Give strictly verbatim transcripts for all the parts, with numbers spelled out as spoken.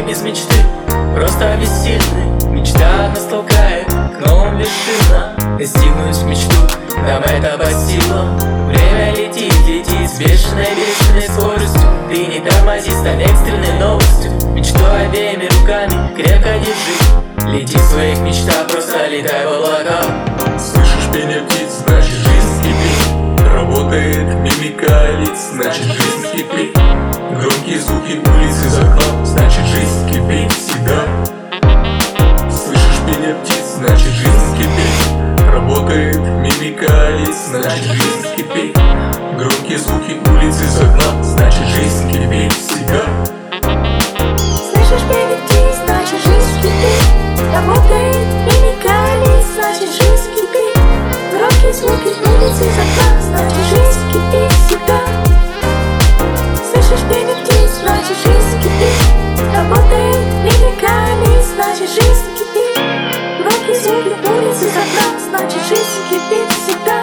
без мечты, просто обессиленный. Мечта нас толкает к новым вершинам. Достигнуть мечту нам это по силам. Время летит, летит с бешеной, бешеной скоростью. Ты не тормози, стань экстренной новостью. Мечту обеими руками крепко держи. Лети в своих мечтах, просто летай в облаках. Слышишь пение птиц, значит жизнь кипит. Работает мимика лиц, значит жизнь кипит. Громкие звуки улиц из окна, значит жизнь кипит всегда. Слышишь пение птиц, значит жизнь кипит. Работает мимика лиц, значит жизнь кипит. Громкие звуки улиц из окна, значит жизнь кипит всегда. Слышишь пение птиц, значит жизнь кипит. Работает мимика лиц, значит жизнь кипит. Громкие звуки улиц из окна, значит жизнь кипит всегда. Слышишь пение птиц, значит жизнь кипит. Работает мимика лиц, значит жизнь кипит. Громкие звуки улиц из окна, значит жизнь кипит всегда.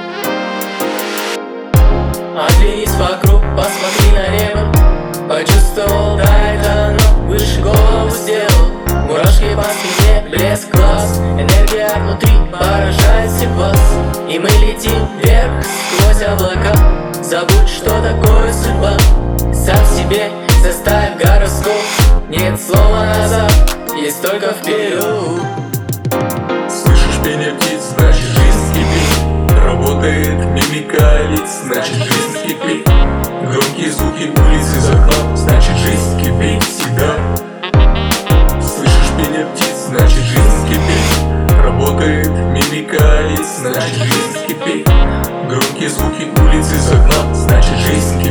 Оглянись вокруг, посмотри на небо. Почувствовал, да, это оно выше голову сделал. Мурашки по спине, блеск глаз. Энергия внутри поражает всех вас. И мы летим вверх сквозь облака. Забудь, что такое судьба. Сам себе составь гороскоп. Нет слова назад, есть только вперед. Слышишь пение птиц, значит жизнь кипит. Работает мимика лиц, значит жизнь кипит. Громкие звуки улиц из окна, значит жизнь кипит всегда. Слышишь пение птиц, значит жизнь кипит. Работает мимика лиц, значит жизнь кипит. Громкие звуки улиц из окна, значит жизнь кипит.